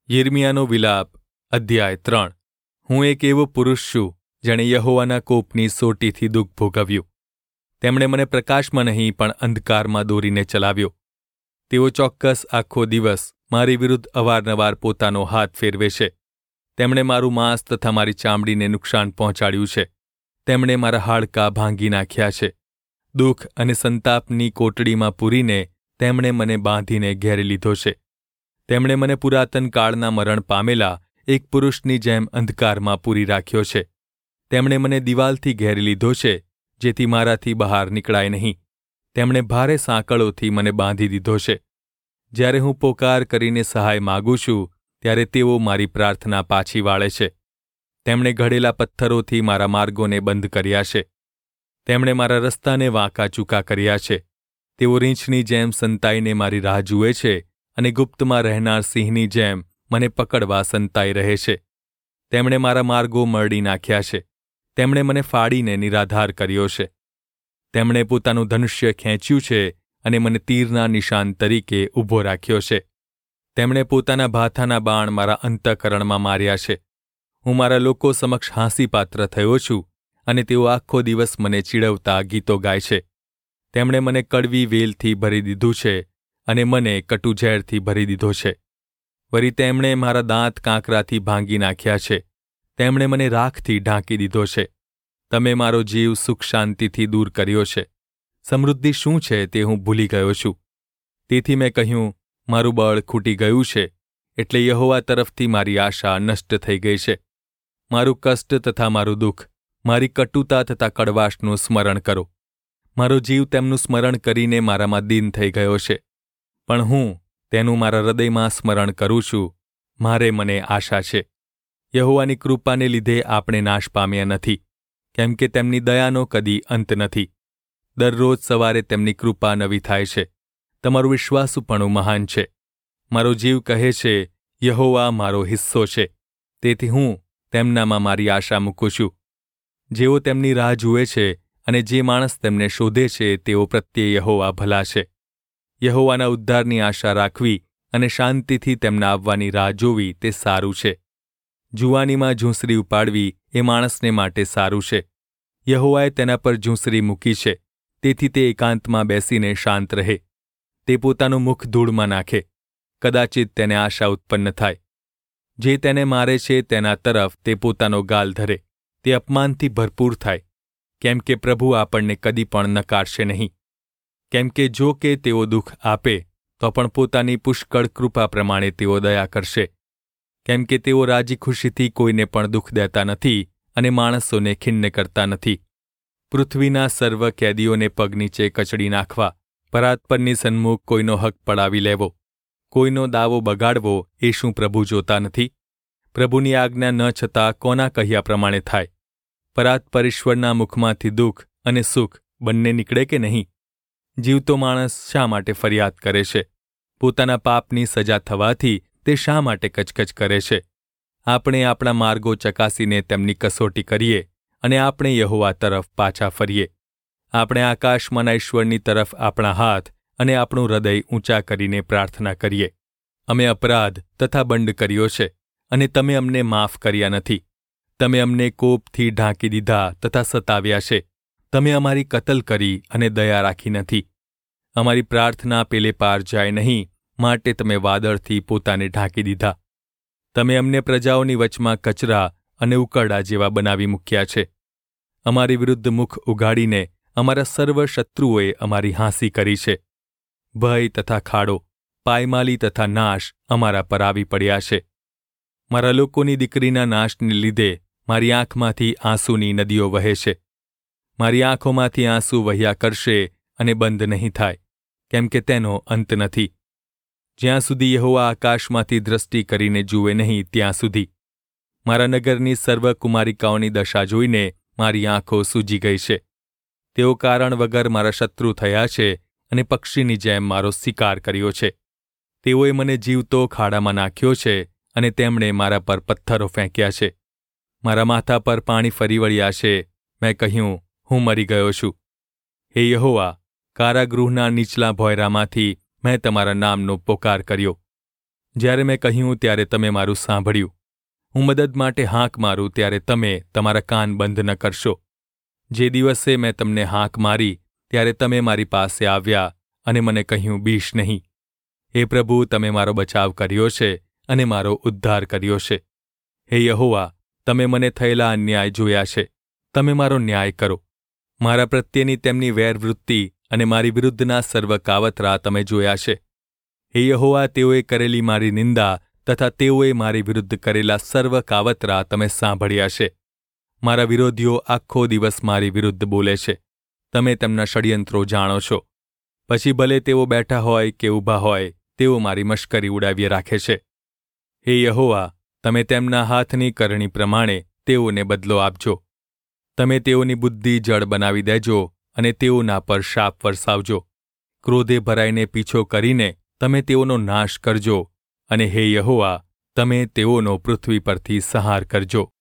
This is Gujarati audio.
યિર્મયાનો વિલાપ અધ્યાય 3। હું એક એવો પુરુષ છું જેણે યહોવાના કોપની સોટીથી દુઃખ ભોગવ્યું। તેમણે મને પ્રકાશમાં નહીં પણ અંધકારમાં દોરીને ચલાવ્યો। તેઓ ચોક્કસ આખો દિવસ મારી વિરુદ્ધ અવારનવાર પોતાનો હાથ ફેરવે છે। તેમણે મારું માંસ તથા મારી ચામડીને નુકસાન પહોંચાડ્યું છે। તેમણે મારા હાડકાં ભાંગી નાખ્યા છે। દુઃખ અને સંતાપની કોટડીમાં પૂરીને તેમણે મને બાંધીને ઘેરી લીધો છે। તેમણે મને પુરાતન કાળના મરણ પામેલા એક પુરુષની જેમ અંધકારમાં પૂરી રાખ્યો છે। તેમણે મને દિવાલથી ઘેરી લીધો છે, જેથી મારાથી બહાર નીકળાય નહીં। તેમણે ભારે સાંકળોથી મને બાંધી દીધો છે। જ્યારે હું પોકાર કરીને સહાય માગું છું, ત્યારે તેઓ મારી પ્રાર્થના પાછી વાળે છે। તેમણે ઘડેલા પથ્થરોથી મારા માર્ગોને બંધ કર્યા છે। તેમણે મારા રસ્તાને વાંકા ચૂકા કર્યા છે। તેઓ રીંછની જેમ સંતાઈને મારી રાહ જુએ છે અને ગુપ્તમાં રહેનાર સિંહની જેમ મને પકડવા સંતાઈ રહે છે। તેમણે મારા માર્ગો મરડી નાખ્યા છે। તેમણે મને ફાડીને નિરાધાર કર્યો છે। તેમણે પોતાનું ધનુષ્ય ખેંચ્યું છે અને મને તીરના નિશાન તરીકે ઊભો રાખ્યો છે। તેમણે પોતાના ભાથાના બાણ મારા અંતઃકરણમાં માર્યા છે। હું મારા લોકો સમક્ષ હાંસીપાત્ર થયો છું અને તેઓ આખો દિવસ મને ચીડવતા ગીતો ગાય છે। તેમણે મને કડવી વેલથી ભરી દીધું છે અને મને કટુ ઝેરથી ભરી દીધો છે। વળી તેમણે મારા દાંત કાંકરાથી ભાંગી નાખ્યા છે। તેમણે મને રાખથી ઢાંકી દીધો છે। તમે મારો જીવ સુખ શાંતિથી દૂર કર્યો છે। સમૃદ્ધિ શું છે તે હું ભૂલી ગયો છું। તેથી મેં કહ્યું, મારું બળ ખૂટી ગયું છે, એટલે યહોવા તરફથી મારી આશા નષ્ટ થઈ ગઈ છે। મારું કષ્ટ તથા મારું દુઃખ, મારી કટુતા તથા કડવાશનું સ્મરણ કરો। મારો જીવ તેમનું સ્મરણ કરીને મારામાં દીન થઈ ગયો છે, પણ હું તેનું મારા હૃદયમાં સ્મરણ કરું છું। મારે મને આશા છે। યહોવાની કૃપાને લીધે આપણે નાશ પામ્યા નથી, કેમ કે તેમની દયાનો કદી અંત નથી। દરરોજ સવારે તેમની કૃપા નવી થાય છે। તમારું વિશ્વાસુપણું મહાન છે। મારો જીવ કહે છે, યહોવા મારો હિસ્સો છે, તેથી હું તેમનામાં મારી આશા મૂકું છું। જેઓ તેમની રાહ જુએ છે અને જે માણસ તેમને શોધે છે, તેઓ પ્રત્યે યહોવા ભલા છે। યહોવાના ઉદ્ધારની આશા રાખવી અને શાંતિથી તેમના આવવાની રાહ જોવી તે સારું છે। જુવાનીમાં ઝૂંસરી ઉપાડવી એ માણસને માટે સારું છે। યહોવાએ તેના પર ઝૂંસરી મૂકી છે, તેથી તે એકાંતમાં બેસીને શાંત રહે। તે પોતાનું મુખ ધૂળમાં નાખે, કદાચિત તેને આશા ઉત્પન્ન થાય। જે તેને મારે છે તેના તરફ તે પોતાનો ગાલ ધરે, તે અપમાનથી ભરપૂર થાય, કેમ કે પ્રભુ આપણને કદી પણ નકારશે નહીં। કેમ કે જો કે તેઓ દુઃખ આપે તો પણ પોતાની પુષ્કળ કૃપા પ્રમાણે તેઓ દયા કરશે। કેમ કે તેઓ રાજી ખુશીથી કોઈને પણ દુઃખ દેતા નથી અને માણસોને ખિન્ન કરતા નથી। પૃથ્વીના સર્વ કેદીઓને પગ નીચે કચડી નાખવા, પરાત્પરની સન્મુખ કોઈનો હક પડાવી લેવો, કોઈનો દાવો બગાડવો, એ શું પ્રભુ જોતા નથી? પ્રભુની આજ્ઞા ન છતાં કોના કહ્યા પ્રમાણે થાય? પરાત્પર ઈશ્વરના મુખમાંથી દુઃખ અને સુખ બંને નીકળે કે નહીં? જીવતો માણસ શા માટે ફરિયાદ કરે છે? પોતાના પાપની સજા થવાથી તે શા માટે કચકચ કરે છે? આપણે આપણા માર્ગો ચકાસીને તેમની કસોટી કરીએ અને આપણે યહોવા તરફ પાછા ફરીએ। આપણે આકાશમાંના ઈશ્વરની તરફ આપણા હાથ અને આપણું હૃદય ઊંચા કરીને પ્રાર્થના કરીએ। અમે અપરાધ તથા બંડ કર્યો છે અને તમે અમને માફ કર્યા નથી। તમે અમને કોપથી ઢાંકી દીધા તથા સતાવ્યા છે। તમે અમારી કતલ કરી અને દયા રાખી નથી। અમારી પ્રાર્થના પેલે પાર જાય નહીં, માટે તમે વાદળથી પોતાને ઢાંકી દીધા। તમે અમને પ્રજાઓની વચમાં કચરા અને ઉકરડા જેવા બનાવી મૂક્યા છે। અમારી વિરુદ્ધ મુખ ઉગાડીને અમારા સર્વ શત્રુઓએ અમારી હાંસી કરી છે। ભય તથા ખાડો, પાયમાલી તથા નાશ અમારા પર આવી પડ્યા છે। મારા લોકોની દીકરીના નાશને લીધે મારી આંખમાંથી આંસુની નદીઓ વહે છે। મારી આંખોમાંથી આંસુ વહ્યા કરશે અને બંધ નહીં થાય, કેમ કે તેનો અંત નથી। જ્યાં સુધી યહોવા આકાશમાંથી દ્રષ્ટિ કરીને જુએ નહીં, ત્યાં સુધી। મારા નગરની સર્વ કુમારિકાઓની દશા જોઈને મારી આંખો સૂજી ગઈ છે। તેઓ કારણ વગર મારા શત્રુ થયા છે અને પક્ષીની જેમ મારો શિકાર કર્યો છે। તેઓએ મને જીવતો ખાડામાં નાખ્યો છે અને તેમણે મારા પર પથ્થરો ફેંક્યા છે। મારા માથા પર પાણી ફરી વળ્યા છે। મેં કહ્યું, હું મરી ગયો છું। હે યહોવા, કારાગૃહના નીચલા ભોયરામાંથી મેં તમારા નામનો પોકાર કર્યો। જ્યારે મેં કહ્યું ત્યારે તમે મારું સાંભળ્યું. હું મદદ માટે હાંક મારું ત્યારે તમે તમારા કાન બંધ ન કરશો. જે દિવસે મેં તમને હાંક મારી ત્યારે તમે મારી પાસે આવ્યા અને મને કહ્યું, બીશ નહીં. હે પ્રભુ, તમે મારો બચાવ કર્યો છે અને મારો ઉદ્ધાર કર્યો છે. હે યહોવા, તમે મને થયેલા અન્યાય જોયા છે. તમે મારો ન્યાય કરો. મારા પ્રત્યેની તેમની વેરવૃત્તિ અને મારી વિરુદ્ધના સર્વ કાવતરા તમે જોયા છે. હે યહોવા, તેઓએ કરેલી મારી નિંદા તથા તેઓએ મારી વિરુદ્ધ કરેલા સર્વ કાવતરા તમે સાંભળ્યા છે. મારા વિરોધીઓ આખો દિવસ મારી વિરુદ્ધ બોલે છે. તમે તેમના ષડયંત્રો જાણો છો. પછી ભલે તેઓ બેઠા હોય કે ઊભા હોય, તેઓ મારી મશ્કરી ઉડાવી રાખે છે. હે યહોવા, તમે તેમના હાથની કરણી પ્રમાણે તેઓને બદલો આપજો. તમે તેઓની બુદ્ધિ જડ બનાવી દેજો અને તેઓના પર શાપ વરસાવજો. ક્રોધે ભરાઈને પીછો કરીને તમે તેઓનો નાશ કરજો અને હે યહોવા, તમે તેઓનો પૃથ્વી પરથી સંહાર કરજો.